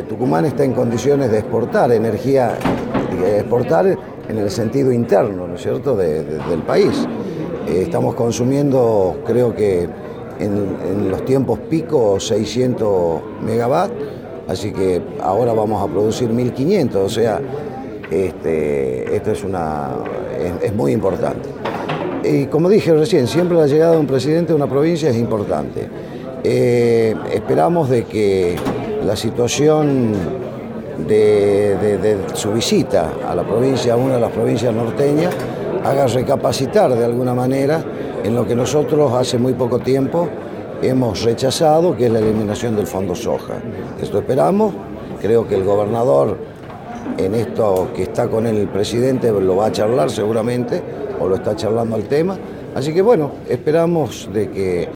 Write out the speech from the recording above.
Tucumán está en condiciones de exportar energía, exportar en el sentido interno, ¿no es cierto?, del país. Estamos consumiendo, creo que en los tiempos pico, 600 megavatios, así que ahora vamos a producir 1500, o sea, esto es muy importante. Y como dije recién, siempre la llegada de un presidente de una provincia es importante. Esperamos de que la situación de su visita a la provincia, a una de las provincias norteñas, haga recapacitar de alguna manera en lo que nosotros hace muy poco tiempo hemos rechazado, que es la eliminación del Fondo Soja. Esto esperamos, creo que el gobernador en esto que está con el presidente lo va a charlar seguramente, o lo está charlando al tema, así que bueno, esperamos de que